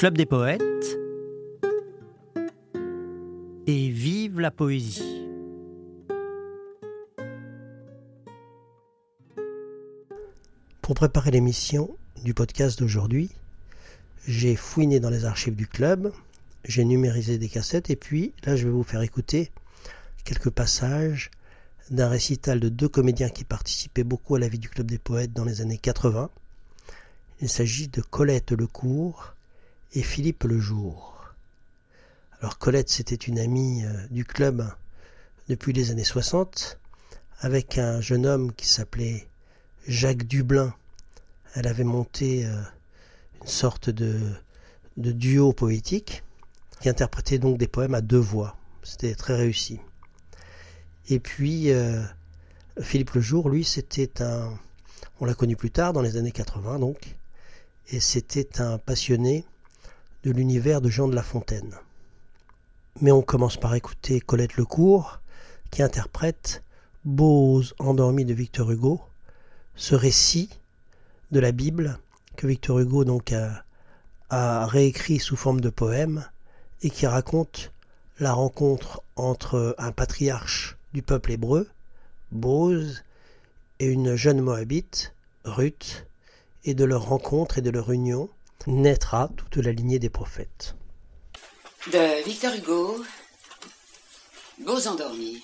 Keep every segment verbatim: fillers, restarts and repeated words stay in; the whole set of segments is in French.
Club des poètes et vive la poésie. Pour préparer l'émission du podcast d'aujourd'hui, j'ai fouiné dans les archives du club, j'ai numérisé des cassettes et puis là je vais vous faire écouter quelques passages d'un récital de deux comédiens qui participaient beaucoup à la vie du Club des poètes dans les années quatre-vingts. Il s'agit de Colette Lecourt et Philippe Lejour. Alors Colette, c'était une amie du club depuis les années soixante, avec un jeune homme qui s'appelait Jacques Dublin. Elle avait monté une sorte de, de duo poétique qui interprétait donc des poèmes à deux voix. C'était très réussi. Et puis euh, Philippe Lejour, lui, c'était un... On l'a connu plus tard, dans les années quatre-vingts donc, et c'était un passionné de l'univers de Jean de La Fontaine. Mais on commence par écouter Colette Lecourt, qui interprète Bose endormi de Victor Hugo, ce récit de la Bible que Victor Hugo donc a, a réécrit sous forme de poème et qui raconte la rencontre entre un patriarche du peuple hébreu, Bose, et une jeune Moabite, Ruth, et de leur rencontre et de leur union naîtra toute la lignée des prophètes. De Victor Hugo, Bose endormi.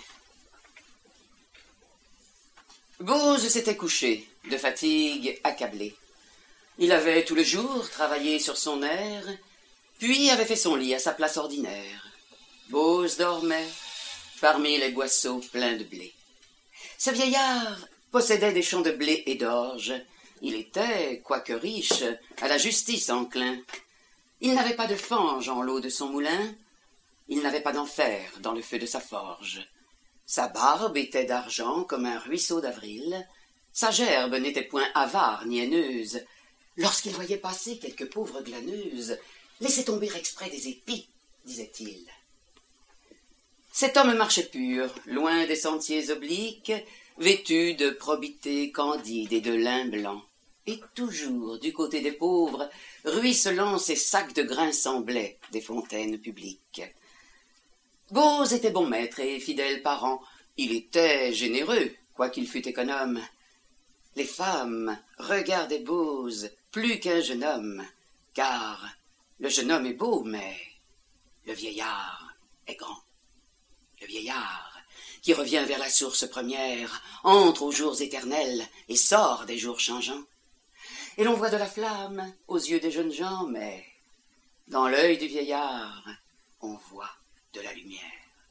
Bose s'était couché, de fatigue accablé. Il avait tout le jour travaillé sur son air, puis avait fait son lit à sa place ordinaire. Bose dormait parmi les boisseaux pleins de blé. Ce vieillard possédait des champs de blé et d'orge. Il était, quoique riche, à la justice enclin. Il n'avait pas de fange en l'eau de son moulin. Il n'avait pas d'enfer dans le feu de sa forge. Sa barbe était d'argent comme un ruisseau d'avril. Sa gerbe n'était point avare ni haineuse. Lorsqu'il voyait passer quelques pauvres glaneuses, « Laissez tomber exprès des épis », disait-il. Cet homme marchait pur, loin des sentiers obliques, vêtu de probité candide et de lin blanc. Et toujours, du côté des pauvres, ruisselant ses sacs de grains semblaient des fontaines publiques. Bose était bon maître et fidèle parent. Il était généreux, quoiqu'il fût économe. Les femmes regardaient Bose plus qu'un jeune homme, car le jeune homme est beau, mais le vieillard est grand. Le vieillard, qui revient vers la source première, entre aux jours éternels et sort des jours changeants. Et l'on voit de la flamme aux yeux des jeunes gens, mais dans l'œil du vieillard, on voit de la lumière.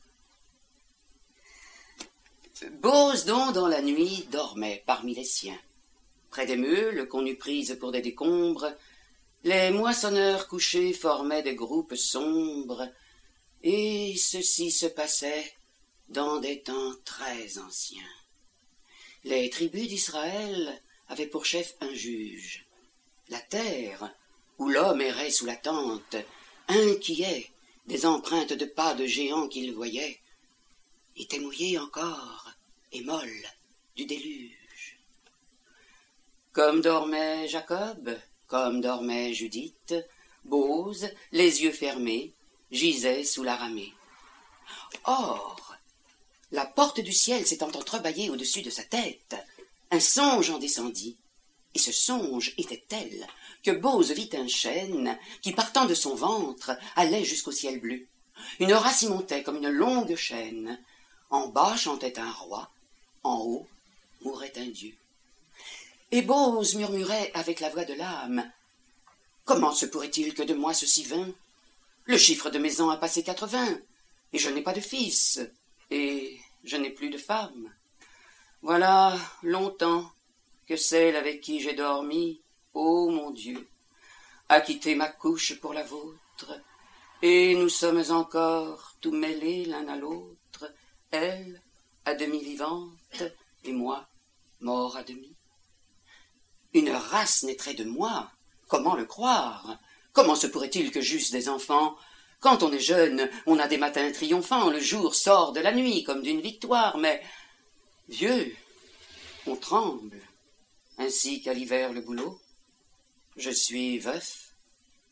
Bose donc dans la nuit dormait parmi les siens. Près des meules qu'on eût prises pour des décombres, les moissonneurs couchés formaient des groupes sombres, et ceci se passait dans des temps très anciens. Les tribus d'Israël avaient pour chef un juge. La terre, où l'homme errait sous la tente, inquiet des empreintes de pas de géants qu'il voyait, était mouillée encore et molle du déluge. Comme dormait Jacob, comme dormait Judith, Bose, les yeux fermés, gisait sous la ramée. Or, la porte du ciel s'étant entrebâillée au-dessus de sa tête, un songe en descendit, et ce songe était tel que Bose vit un chêne qui, partant de son ventre, allait jusqu'au ciel bleu. Une race y montait comme une longue chaîne. En bas chantait un roi, en haut mourait un dieu. Et Bose murmurait avec la voix de l'âme, « Comment se pourrait-il que de moi ceci vint ? Le chiffre de mes ans a passé quatre-vingts, et je n'ai pas de fils, et je n'ai plus de femme. Voilà longtemps que celle avec qui j'ai dormi, ô mon Dieu, a quitté ma couche pour la vôtre, et nous sommes encore tout mêlés l'un à l'autre, elle à demi vivante, et moi mort à demi. Une race naîtrait de moi, comment le croire ? Comment se pourrait-il que j'eusse des enfants ? Quand on est jeune, on a des matins triomphants, le jour sort de la nuit comme d'une victoire, mais vieux, on tremble, ainsi qu'à l'hiver le bouleau. Je suis veuf,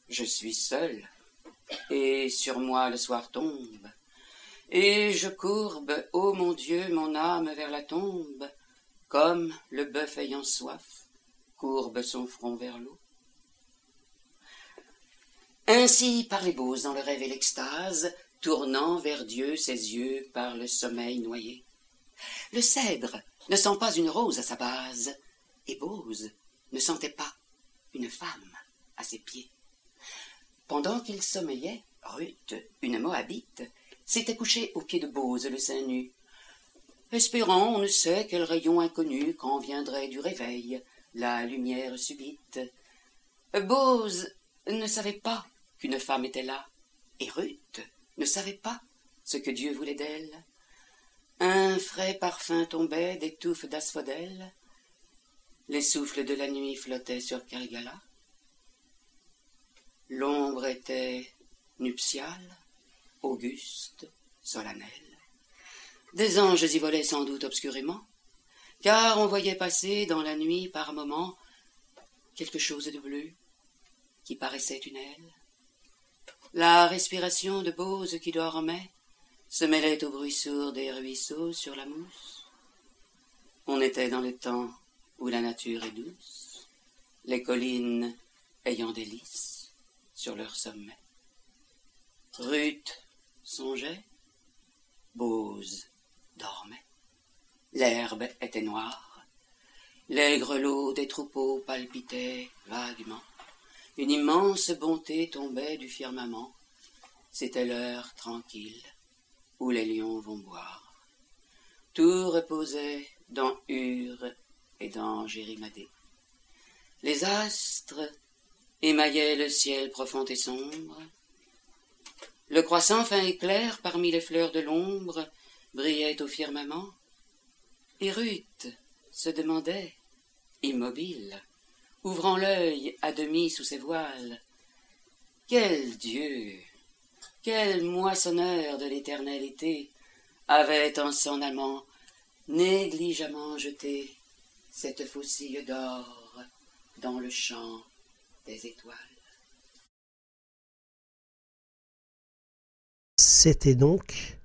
je suis seul, et sur moi le soir tombe, et je courbe, ô mon Dieu, mon âme vers la tombe, comme le bœuf ayant soif courbe son front vers l'eau. Ainsi parlait Bose dans le rêve et l'extase, tournant vers Dieu ses yeux par le sommeil noyé. Le cèdre ne sent pas une rose à sa base, et Bose ne sentait pas une femme à ses pieds. Pendant qu'il sommeillait, Ruth, une Moabite, s'était couchée aux pieds de Bose le sein nu, espérant on ne sait quel rayon inconnu quand viendrait du réveil la lumière subite. Bose ne savait pas qu'une femme était là, et Ruth ne savait pas ce que Dieu voulait d'elle. Un frais parfum tombait des touffes d'asphodèle, les souffles de la nuit flottaient sur Galgala. L'ombre était nuptiale, auguste, solennelle. Des anges y volaient sans doute obscurément, car on voyait passer dans la nuit par moments quelque chose de bleu qui paraissait une aile. La respiration de Bose qui dormait se mêlait au bruit sourd des ruisseaux sur la mousse. On était dans le temps où la nature est douce, les collines ayant des lys sur leur sommet. Ruth songeait, Bose dormait. L'herbe était noire, les grelots des troupeaux palpitaient vaguement. Une immense bonté tombait du firmament. C'était l'heure tranquille où les lions vont boire. Tout reposait dans Ur et dans Jérimadé. Les astres émaillaient le ciel profond et sombre. Le croissant fin et clair parmi les fleurs de l'ombre brillait au firmament. Et Ruth se demandait, immobile, ouvrant l'œil à demi sous ses voiles, quel Dieu, quel moissonneur de l'éternel été avait en s'en allant négligemment jeté cette faucille d'or dans le champ des étoiles. C'était donc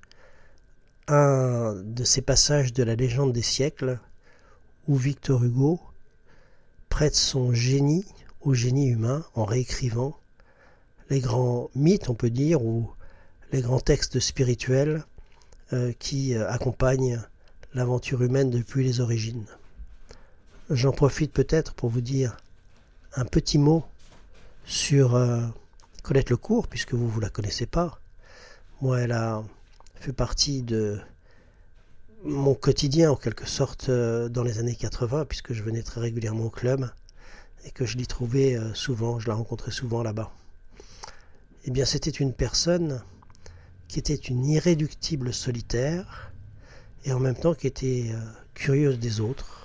un de ces passages de la légende des siècles où Victor Hugo prête son génie au génie humain en réécrivant les grands mythes, on peut dire, ou les grands textes spirituels euh, qui euh, accompagnent l'aventure humaine depuis les origines. J'en profite peut-être pour vous dire un petit mot sur euh, Colette Lecourt, puisque vous ne la connaissez pas. Moi, elle a fait partie de mon quotidien, en quelque sorte, euh, dans les années quatre-vingts, puisque je venais très régulièrement au club et que je l'y trouvais euh, souvent, je la rencontrais souvent là-bas. Eh bien, c'était une personne qui était une irréductible solitaire et en même temps qui était euh, curieuse des autres.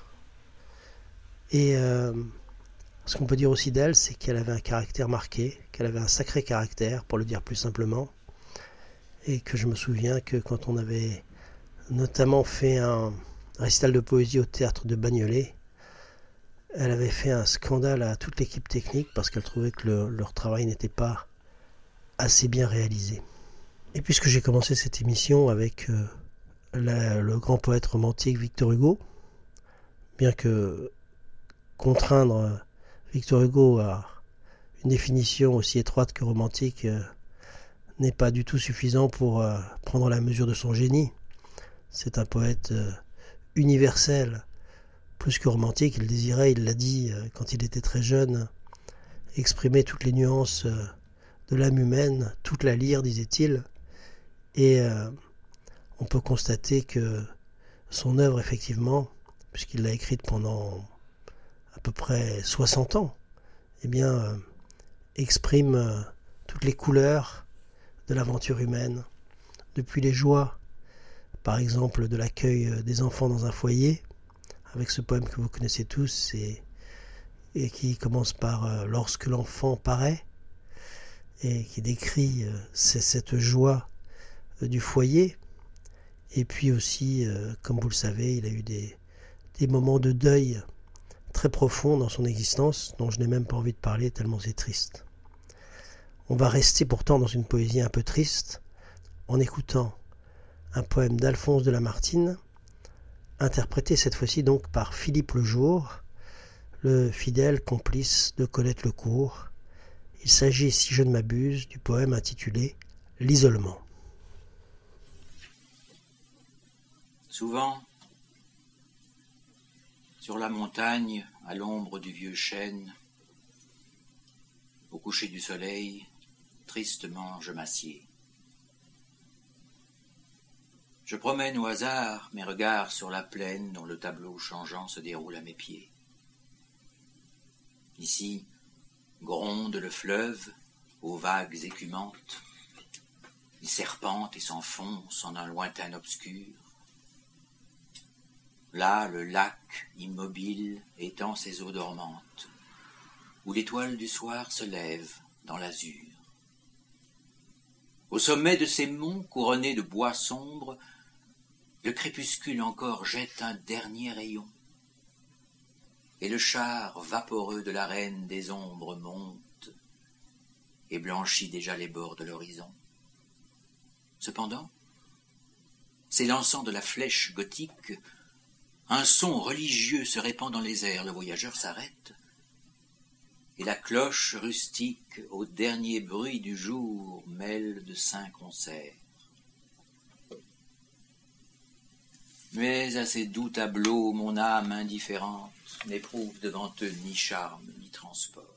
Et euh, ce qu'on peut dire aussi d'elle, c'est qu'elle avait un caractère marqué, qu'elle avait un sacré caractère, pour le dire plus simplement, et que je me souviens que quand on avait notamment fait un récital de poésie au théâtre de Bagnolet, elle avait fait un scandale à toute l'équipe technique parce qu'elle trouvait que le, leur travail n'était pas assez bien réalisé. Et puisque j'ai commencé cette émission avec euh, la, le grand poète romantique Victor Hugo, bien que contraindre Victor Hugo à une définition aussi étroite que romantique euh, n'est pas du tout suffisant pour euh, prendre la mesure de son génie. C'est un poète euh, universel, plus que romantique. Il désirait, il l'a dit euh, quand il était très jeune, exprimer toutes les nuances euh, de l'âme humaine, toute la lyre, disait-il. Et euh, on peut constater que son œuvre, effectivement, puisqu'il l'a écrite pendant à peu près soixante ans, eh bien, euh, exprime euh, toutes les couleurs de l'aventure humaine, depuis les joies, par exemple, de l'accueil des enfants dans un foyer, avec ce poème que vous connaissez tous, et, et qui commence par euh, « Lorsque l'enfant paraît », et qui décrit euh, cette joie euh, du foyer. Et puis aussi, euh, comme vous le savez, il a eu des, des moments de deuil très profonds dans son existence, dont je n'ai même pas envie de parler, tellement c'est triste. On va rester pourtant dans une poésie un peu triste en écoutant un poème d'Alphonse de Lamartine, interprété cette fois-ci donc par Philippe Lejour, le fidèle complice de Colette Lecourt. Il s'agit, si je ne m'abuse, du poème intitulé « L'isolement ». Souvent, sur la montagne, à l'ombre du vieux chêne, au coucher du soleil, tristement je m'assieds. Je promène au hasard mes regards sur la plaine dont le tableau changeant se déroule à mes pieds. Ici, gronde le fleuve aux vagues écumantes. Il serpente et s'enfonce en un lointain obscur. Là, le lac, immobile, étend ses eaux dormantes, où l'étoile du soir se lève dans l'azur. Au sommet de ces monts couronnés de bois sombres, le crépuscule encore jette un dernier rayon, et le char vaporeux de la reine des ombres monte et blanchit déjà les bords de l'horizon. Cependant, s'élançant de la flèche gothique, un son religieux se répand dans les airs, le voyageur s'arrête, et la cloche rustique au dernier bruit du jour mêle de saints concerts. Mais à ces doux tableaux, mon âme indifférente n'éprouve devant eux ni charme ni transport.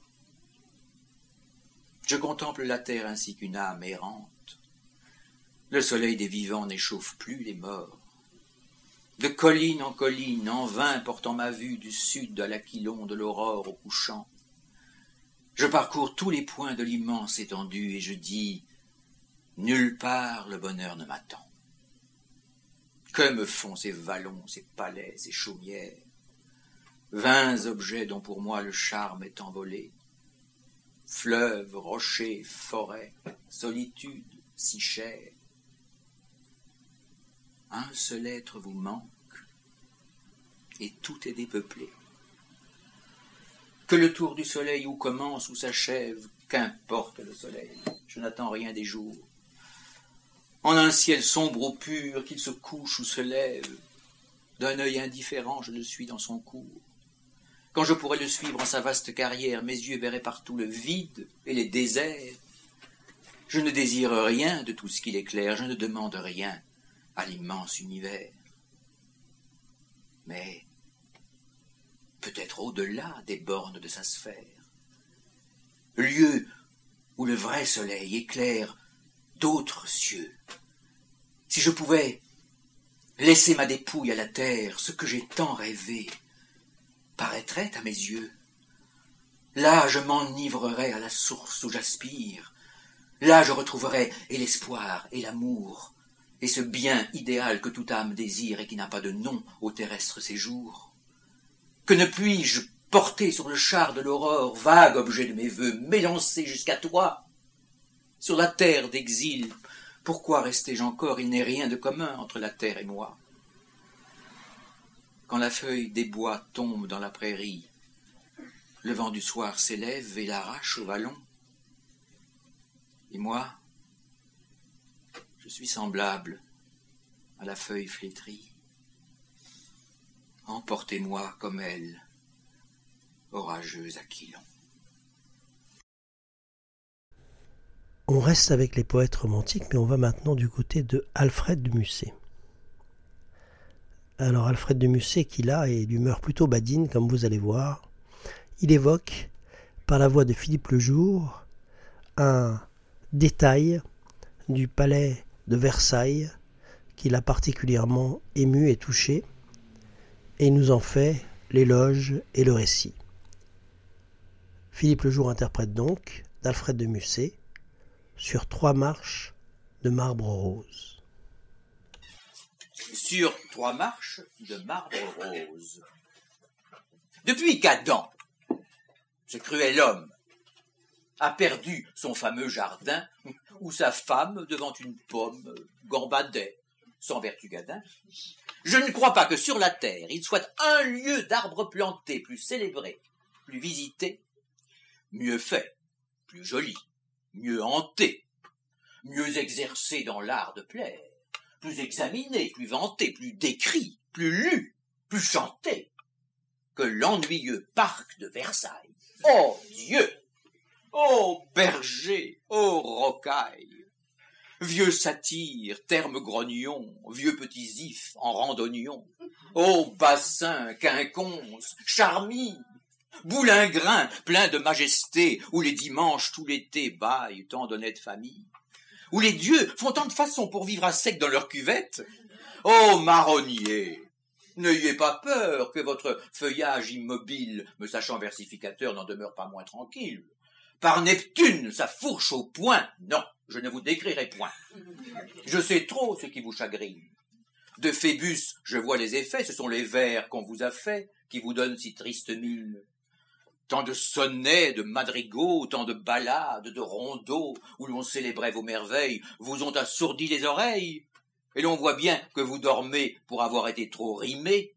Je contemple la terre ainsi qu'une âme errante. Le soleil des vivants n'échauffe plus les morts. De colline en colline, en vain portant ma vue du sud à l'aquilon de l'aurore au couchant, je parcours tous les points de l'immense étendue et je dis « Nulle part le bonheur ne m'attend ». Que me font ces vallons, ces palais, ces chaumières, vains objets dont pour moi le charme est envolé, fleuves, rochers, forêts, solitude si chère. Un seul être vous manque, et tout est dépeuplé. Que le tour du soleil où commence ou s'achève, qu'importe le soleil, je n'attends rien des jours. En un ciel sombre ou pur, qu'il se couche ou se lève, d'un œil indifférent je le suis dans son cours. Quand je pourrais le suivre en sa vaste carrière, mes yeux verraient partout le vide et les déserts. Je ne désire rien de tout ce qu'il éclaire, je ne demande rien à l'immense univers. Mais peut-être au-delà des bornes de sa sphère, lieu où le vrai soleil éclaire d'autres cieux. Si je pouvais laisser ma dépouille à la terre, ce que j'ai tant rêvé paraîtrait à mes yeux. Là, je m'enivrerais à la source où j'aspire. Là, je retrouverais et l'espoir et l'amour, et ce bien idéal que toute âme désire et qui n'a pas de nom au terrestre séjour. Que ne puis-je porter sur le char de l'aurore, vague objet de mes vœux, m'élancer jusqu'à toi? Sur la terre d'exil, pourquoi restais-je encore? Il n'est rien de commun entre la terre et moi. Quand la feuille des bois tombe dans la prairie, le vent du soir s'élève et l'arrache au vallon. Et moi, je suis semblable à la feuille flétrie. Emportez-moi comme elle, orageux Aquilon. On reste avec les poètes romantiques, mais on va maintenant du côté de Alfred de Musset. Alors Alfred de Musset, qui là est d'humeur plutôt badine, comme vous allez voir, il évoque, par la voix de Philippe Lejour, un détail du palais de Versailles qui l'a particulièrement ému et touché, et il nous en fait l'éloge et le récit. Philippe Lejour interprète donc d'Alfred de Musset sur trois marches de marbre rose. Sur trois marches de marbre rose. Depuis qu'Adam, ce cruel homme, a perdu son fameux jardin où sa femme, devant une pomme, gambadait sans vertu gadin, je ne crois pas que sur la terre il soit un lieu d'arbres plantés plus célébré, plus visité, mieux fait, plus joli, mieux hanté, mieux exercé dans l'art de plaire, plus examiné, plus vanté, plus décrit, plus lu, plus chanté que l'ennuyeux parc de Versailles. Oh Dieu! Ô berger, ô rocaille, vieux satyre, terme grognon, vieux petits ifs en randonnion, ô bassin, quinconce, charmille, boulingrin plein de majesté, où les dimanches tout l'été baillent tant d'honnêtes familles, où les dieux font tant de façons pour vivre à sec dans leur cuvette. Ô marronnier, n'ayez pas peur que votre feuillage immobile, me sachant versificateur, n'en demeure pas moins tranquille. Par Neptune, sa fourche au poing, non, je ne vous décrirai point. Je sais trop ce qui vous chagrine. De Phébus, je vois les effets, ce sont les vers qu'on vous a faits qui vous donnent si triste mine. Tant de sonnets, de madrigaux, tant de ballades, de rondeaux, où l'on célébrait vos merveilles, vous ont assourdi les oreilles, et l'on voit bien que vous dormez pour avoir été trop rimés.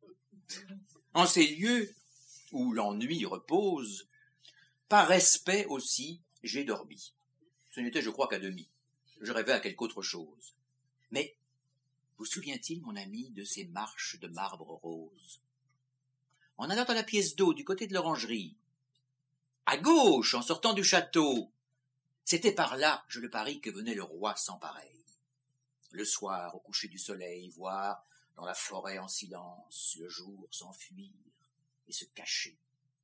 En ces lieux où l'ennui repose, par respect aussi, j'ai dormi. Ce n'était, je crois, qu'à demi. Je rêvais à quelque autre chose. Mais vous souvient-il, mon ami, de ces marches de marbre rose? En allant à la pièce d'eau du côté de l'orangerie, à gauche, en sortant du château, c'était par là, je le parie, que venait le roi sans pareil. Le soir, au coucher du soleil, voir dans la forêt en silence le jour s'enfuir et se cacher.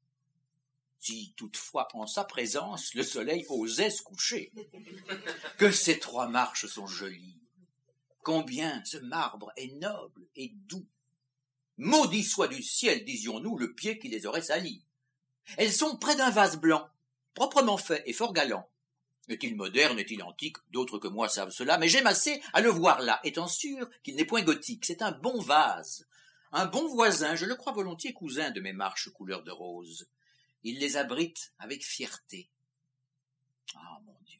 Si toutefois, en sa présence, le soleil osait se coucher. Que ces trois marches sont jolies. Combien ce marbre est noble et doux. Maudit soit du ciel, disions-nous, le pied qui les aurait salies. Elles sont près d'un vase blanc, proprement fait et fort galant. Est-il moderne, est-il antique? D'autres que moi savent cela, mais j'aime assez à le voir là, étant sûr qu'il n'est point gothique. C'est un bon vase, un bon voisin, je le crois volontiers cousin de mes marches couleur de rose. Il les abrite avec fierté. Ah, mon Dieu!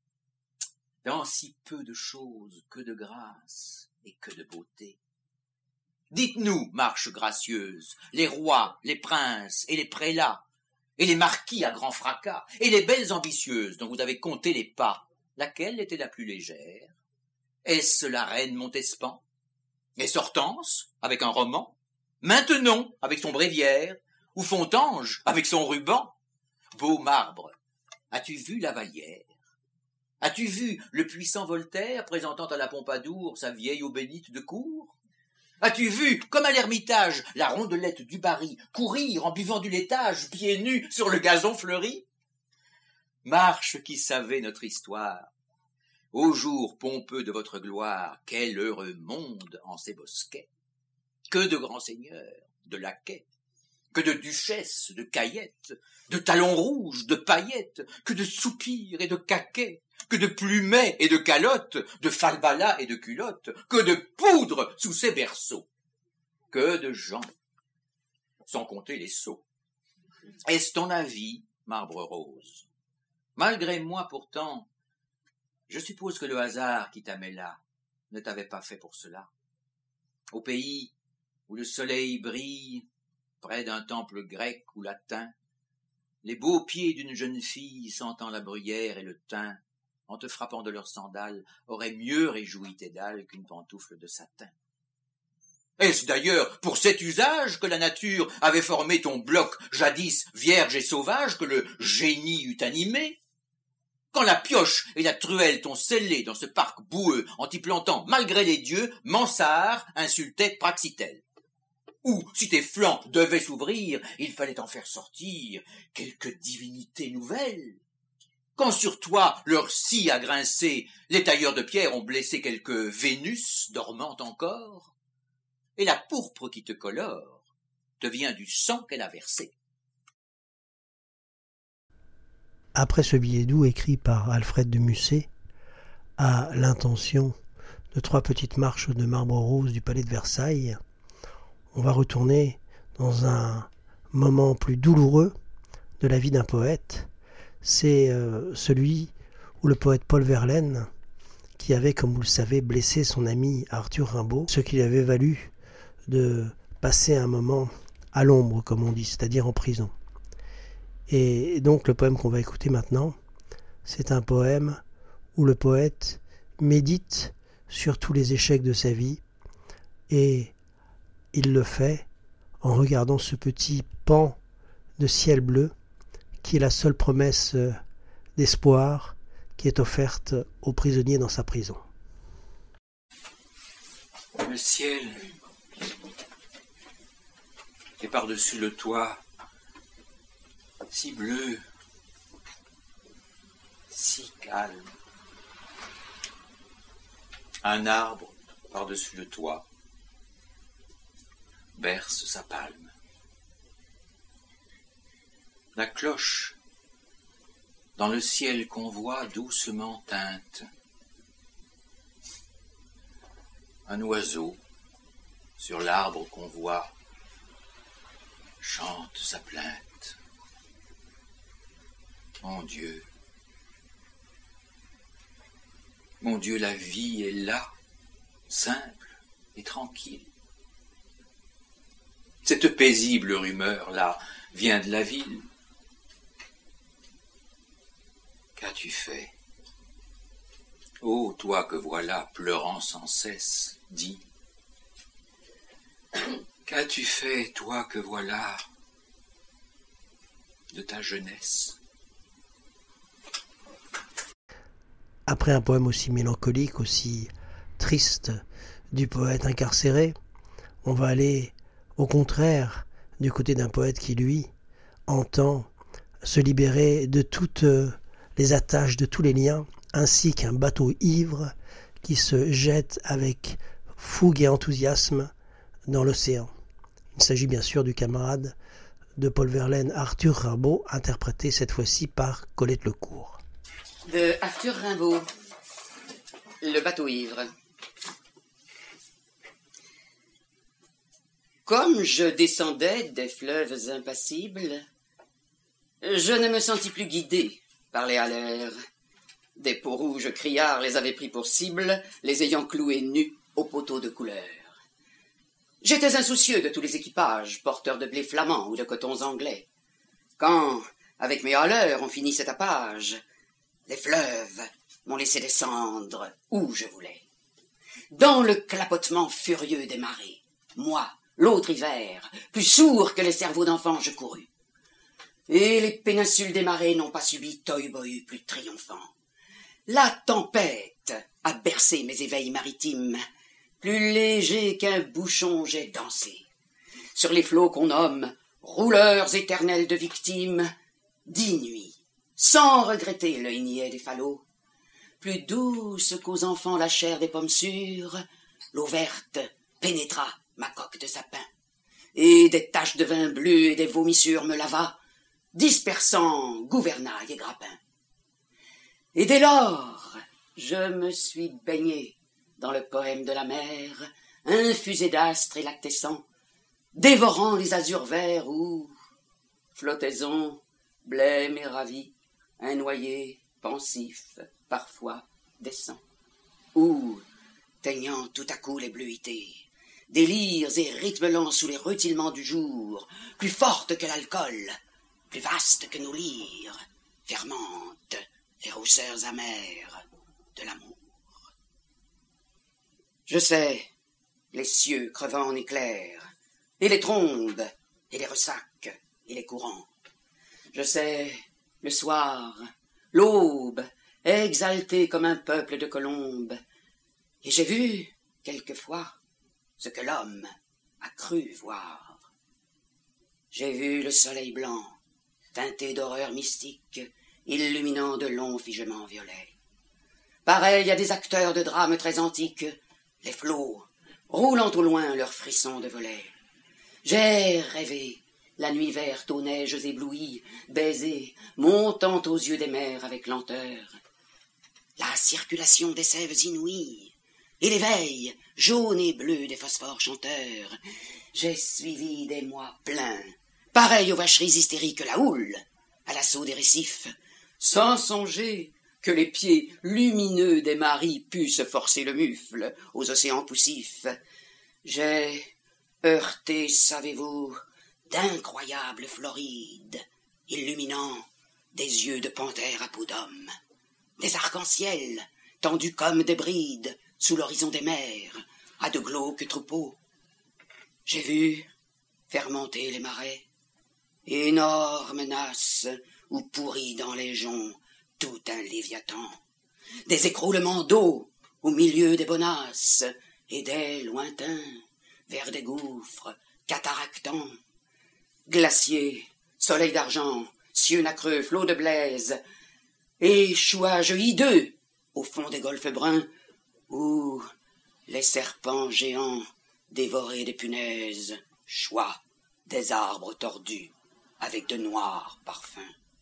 Dans si peu de choses, que de grâce et que de beauté. Dites-nous, marche gracieuse, les rois, les princes et les prélats, et les marquis à grand fracas, et les belles ambitieuses dont vous avez compté les pas, laquelle était la plus légère? Est-ce la reine Montespan? Est-ce Hortense, avec un roman? Maintenon, avec son bréviaire? Ou Fontange, avec son ruban? Beau marbre, as-tu vu la Vallière? As-tu vu le puissant Voltaire présentant à la Pompadour sa vieille eau bénite de cour? As-tu vu, comme à l'Ermitage, la rondelette du Barry courir en buvant du laitage, pieds nus sur le gazon fleuri? Marche qui savait notre histoire, au jour pompeux de votre gloire, quel heureux monde en ces bosquets! Que de grands seigneurs, de laquais, que de duchesses, de caillettes, de talons rouges, de paillettes, que de soupirs et de caquets, que de plumets et de calottes, de falbalas et de culottes, que de poudre sous ces berceaux, que de gens, sans compter les sots. Est-ce ton avis, marbre rose? Malgré moi, pourtant, je suppose que le hasard qui t'a mis là ne t'avait pas fait pour cela. Au pays où le soleil brille, près d'un temple grec ou latin, les beaux pieds d'une jeune fille sentant la bruyère et le thym, en te frappant de leurs sandales, auraient mieux réjoui tes dalles qu'une pantoufle de satin. Est-ce d'ailleurs pour cet usage que la nature avait formé ton bloc, jadis vierge et sauvage, que le génie eût animé? Quand la pioche et la truelle t'ont scellé dans ce parc boueux en t'y plantant, malgré les dieux, Mansart insultait Praxitèle. Ou, si tes flancs devaient s'ouvrir, il fallait en faire sortir quelque divinité nouvelle. Quand sur toi, leur scie a grincé, les tailleurs de pierre ont blessé quelque Vénus dormante encore, et la pourpre qui te colore te vient du sang qu'elle a versé. Après ce billet doux écrit par Alfred de Musset, à l'intention de trois petites marches de marbre rose du palais de Versailles, on va retourner dans un moment plus douloureux de la vie d'un poète. C'est euh, celui où le poète Paul Verlaine, qui avait, comme vous le savez, blessé son ami Arthur Rimbaud, ce qui lui avait valu de passer un moment à l'ombre, comme on dit, c'est-à-dire en prison. Et donc le poème qu'on va écouter maintenant C'est un poème où le poète médite sur tous les échecs de sa vie et il le fait en regardant ce petit pan de ciel bleu qui est la seule promesse d'espoir qui est offerte aux prisonniers dans sa prison. Le ciel est par-dessus le toit, si bleu, si calme. Un arbre par-dessus le toit berce sa palme. La cloche, dans le ciel qu'on voit, doucement teinte. Un oiseau, sur l'arbre qu'on voit, chante sa plainte. Mon Dieu, mon Dieu, la vie est là, simple et tranquille. Cette paisible rumeur-là vient de la ville. Qu'as-tu fait? Ô toi que voilà pleurant sans cesse, dis. Qu'as-tu fait, toi que voilà, de ta jeunesse? Après un poème aussi mélancolique, aussi triste du poète incarcéré, on va aller au contraire du côté d'un poète qui, lui, entend se libérer de toutes les attaches, de tous les liens, ainsi qu'un bateau ivre qui se jette avec fougue et enthousiasme dans l'océan. Il s'agit bien sûr du camarade de Paul Verlaine, Arthur Rimbaud, interprété cette fois-ci par Colette Lecourt. De Arthur Rimbaud, Le bateau ivre. Comme je descendais des fleuves impassibles, je ne me sentis plus guidé par les haleurs. Des peaux rouges criards les avaient pris pour cible, les ayant cloués nus aux poteaux de couleur. J'étais insoucieux de tous les équipages, porteurs de blé flamand ou de cotons anglais. Quand, avec mes haleurs, on finit cet tapage, les fleuves m'ont laissé descendre où je voulais. Dans le clapotement furieux des marées, moi, l'autre hiver, plus sourd que les cerveaux d'enfants, je courus. Et les péninsules des marées n'ont pas subi toy-boy plus triomphant. La tempête a bercé mes éveils maritimes, plus léger qu'un bouchon j'ai dansé. Sur les flots qu'on nomme rouleurs éternels de victimes, dix nuits, sans regretter l'œil niais des falots, plus douce qu'aux enfants la chair des pommes sûres, l'eau verte pénétra ma coque de sapin, et des taches de vin bleu et des vomissures me lava, dispersant gouvernail et grappin. Et dès lors, je me suis baigné dans le poème de la mer, infusé d'astres et lactescents, dévorant les azurs verts où, flottaison, blême et ravi, un noyer pensif, parfois descend, ou, teignant tout à coup les bleuités, délires et rythmes lents sous les rutilements du jour, plus fortes que l'alcool, plus vastes que nos lyres, fermentent les rousseurs amères de l'amour. Je sais, les cieux crevant en éclairs, et les trombes, et les ressacs, et les courants. Je sais, le soir, l'aube, exaltée comme un peuple de colombes, et j'ai vu, quelquefois, ce que l'homme a cru voir. J'ai vu le soleil blanc, teinté d'horreur mystique, illuminant de longs figements violets. Pareil à des acteurs de drames très antiques, les flots, roulant au loin leurs frissons de volets. J'ai rêvé, la nuit verte aux neiges éblouies, baiser, montant aux yeux des mers avec lenteur. La circulation des sèves inouïes, et l'éveil, jaune et bleu des phosphores chanteurs. J'ai suivi des mois pleins, pareil aux vacheries hystériques la houle, à l'assaut des récifs, sans songer que les pieds lumineux des maris pussent forcer le mufle aux océans poussifs. J'ai heurté, savez-vous, d'incroyables Florides, illuminant des yeux de panthère à peau d'homme, des arcs-en-ciel, tendus comme des brides, sous l'horizon des mers, à de glauques troupeaux. J'ai vu faire monter les marais, énormes nasses, où pourrit dans les joncs tout un léviathan, des écroulements d'eau au milieu des bonasses, et des lointains, vers des gouffres cataractants, glaciers, soleil d'argent, cieux nacreux, flots de blaise, échouages hideux au fond des golfes bruns, où les serpents géants dévoraient des punaises, choix des arbres tordus avec de noirs parfums.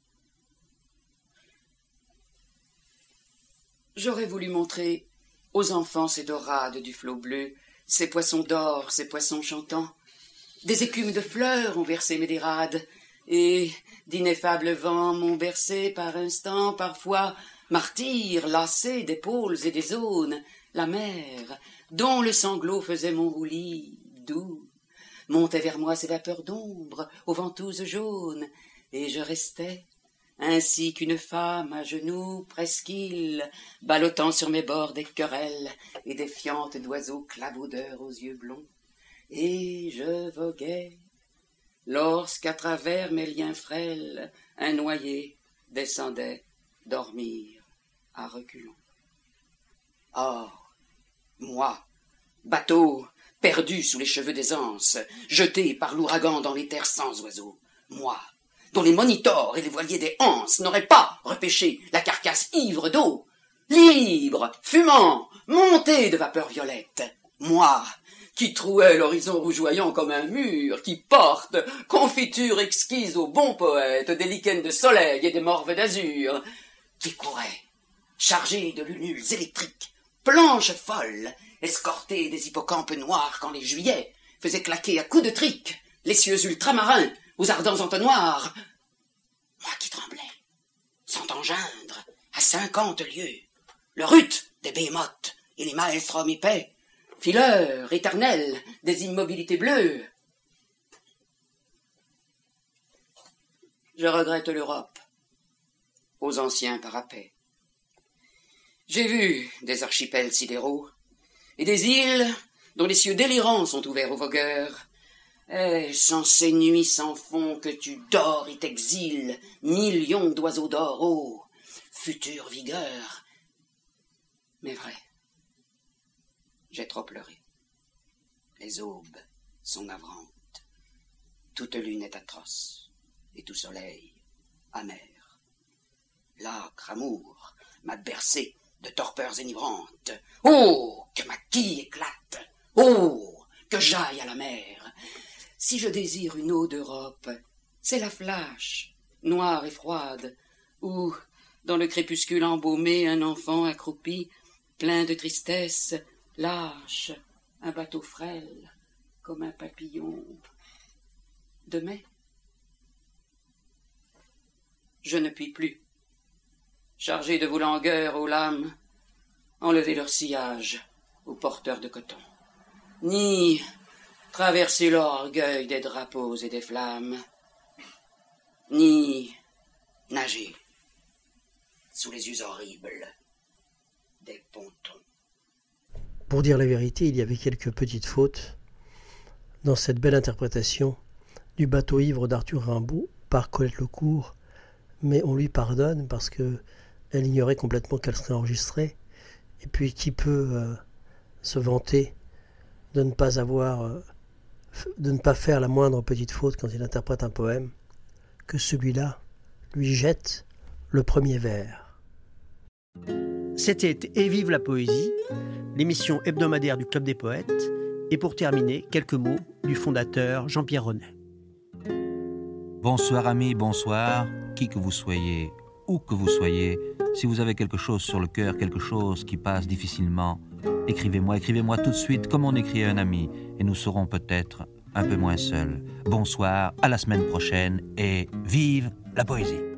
J'aurais voulu montrer aux enfants ces dorades du flot bleu, ces poissons d'or, ces poissons chantants. Des écumes de fleurs ont versé mes dérades, et d'ineffables vents m'ont bercé par instants, parfois martyr, lassé d'épaules et des aunes, la mer, dont le sanglot faisait mon roulis doux, montait vers moi ses vapeurs d'ombre aux ventouses jaunes, et je restais, ainsi qu'une femme à genoux presqu'île, ballottant sur mes bords des querelles et des fientes d'oiseaux clabaudeurs aux yeux blonds. Et je voguais, lorsqu'à travers mes liens frêles, un noyé descendait dormir à reculons. Or, moi, bateau, perdu sous les cheveux des anses, jeté par l'ouragan dans les terres sans oiseaux, moi, dont les monitors et les voiliers des anses n'auraient pas repêché la carcasse ivre d'eau, libre, fumant, monté de vapeur violette, moi, qui trouais l'horizon rougeoyant comme un mur, qui porte, confiture exquise aux bons poètes, des lichens de soleil et des morves d'azur, qui courait, chargé de lunules électriques, planches folles, escorté des hippocampes noirs quand les juillets faisaient claquer à coups de trique les cieux ultramarins aux ardents entonnoirs. Moi qui tremblais, sans engeindre, à cinquante lieues, le rut des bémotes et les maelstrom épais, fileur éternel des immobilités bleues. Je regrette l'Europe aux anciens parapets. J'ai vu des archipels sidéraux et des îles dont les cieux délirants sont ouverts aux vogueurs. Est-ce en ces nuits sans fond que tu dors et t'exiles, millions d'oiseaux d'or, ô future vigueur? Mais vrai, j'ai trop pleuré. Les aubes sont navrantes, toute lune est atroce, et tout soleil amer. L'âcre amour m'a bercé de torpeurs enivrantes. Oh, que ma quille éclate! Oh, que j'aille à la mer! Si je désire une eau d'Europe, c'est la flash, noire et froide, où, dans le crépuscule embaumé, un enfant accroupi, plein de tristesse, lâche un bateau frêle, comme un papillon de mai. Je ne puis plus, chargé de vos langueurs aux lames, enlever leur sillage aux porteurs de coton, ni traverser l'orgueil des drapeaux et des flammes, ni nager sous les yeux horribles des pontons. Pour dire la vérité, il y avait quelques petites fautes dans cette belle interprétation du bateau ivre d'Arthur Rimbaud par Colette Lecourt, mais on lui pardonne parce que elle ignorait complètement qu'elle serait enregistrée. Et puis qui peut euh, se vanter de ne pas avoir, euh, de ne pas faire la moindre petite faute quand il interprète un poème, que celui-là lui jette le premier vers. C'était Et vive la poésie, l'émission hebdomadaire du Club des Poètes. Et pour terminer, quelques mots du fondateur Jean-Pierre Ronet. Bonsoir amis, bonsoir, qui que vous soyez, où que vous soyez, si vous avez quelque chose sur le cœur, quelque chose qui passe difficilement, écrivez-moi, écrivez-moi tout de suite comme on écrit à un ami, et nous serons peut-être un peu moins seuls. Bonsoir, à la semaine prochaine, et vive la poésie!